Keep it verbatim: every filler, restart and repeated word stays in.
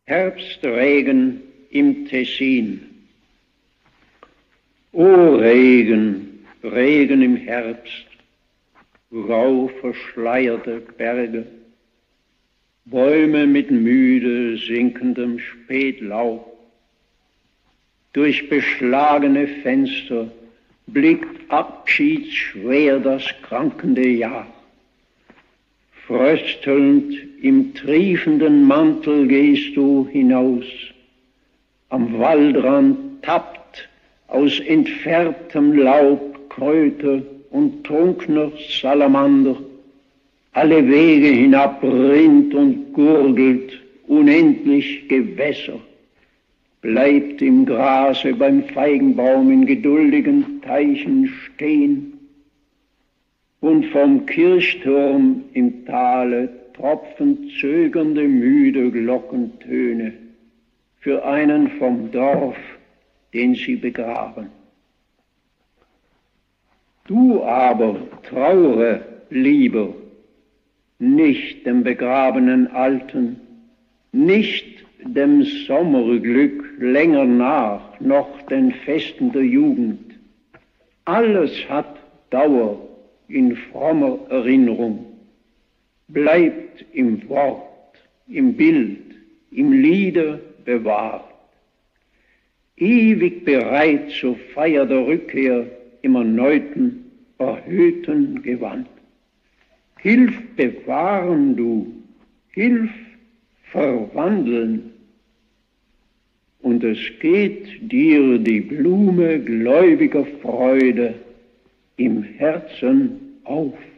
Herbstregen im Tessin. O Regen, Regen im Herbst, grau verschleierte Berge, Bäume mit müde sinkendem Spätlaub. Durch beschlagene Fenster blickt abschiedsschwer das krankende Jahr. Fröstelnd im triefenden Mantel gehst du hinaus. Am Waldrand tappt aus entfärbtem Laub Kräuter und trunkner Salamander. Alle Wege hinab rinnt und gurgelt unendlich Gewässer. Bleibt im Grase beim Feigenbaum in geduldigen Teichen stehen. Und vom Kirchturm im Tale tropfen zögernde, müde Glockentöne für einen vom Dorf, den sie begraben. Du aber traure lieber, nicht dem begrabenen Alten, nicht dem Sommerglück länger nach, noch den Festen der Jugend. Alles hat Dauer in frommer Erinnerung, bleibt im Wort, im Bild, im Liede bewahrt. Ewig bereit zur Feier der Rückkehr im erneuten, erhöhten Gewand. Hilf bewahren du, hilf verwandeln, und es geht dir die Blume gläubiger Freude im Herzen auf.